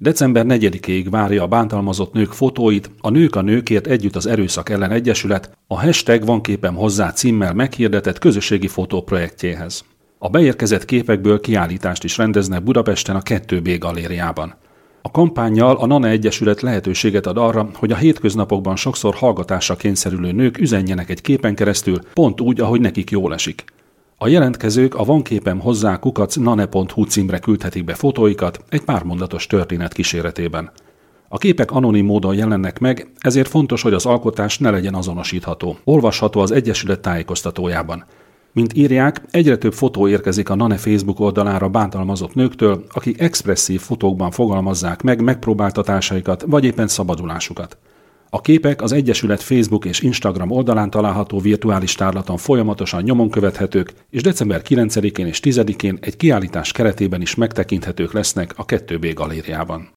December 4-ig várja a bántalmazott nők fotóit a Nők a Nőkért Együtt az Erőszak ellen Egyesület a hashtag Van képem hozzá címmel meghirdetett közösségi fotóprojektjéhez. A beérkezett képekből kiállítást is rendeznek Budapesten a 2B galériában. A kampánnyal a NANE Egyesület lehetőséget ad arra, hogy a hétköznapokban sokszor hallgatásra kényszerülő nők üzenjenek egy képen keresztül, pont úgy, ahogy nekik jól esik. A jelentkezők a Van képem hozzá @nane.hu címre küldhetik be fotóikat egy pármondatos történet kíséretében. A képek anonim módon jelennek meg, ezért fontos, hogy az alkotás ne legyen azonosítható. Olvasható az Egyesület tájékoztatójában. Mint írják, egyre több fotó érkezik a NANE Facebook oldalára bántalmazott nőktől, akik expresszív fotókban fogalmazzák meg megpróbáltatásaikat vagy éppen szabadulásukat. A képek az Egyesület Facebook és Instagram oldalán található virtuális tárlaton folyamatosan nyomon követhetők, és december 9-én és 10-én egy kiállítás keretében is megtekinthetők lesznek a 2B galériában.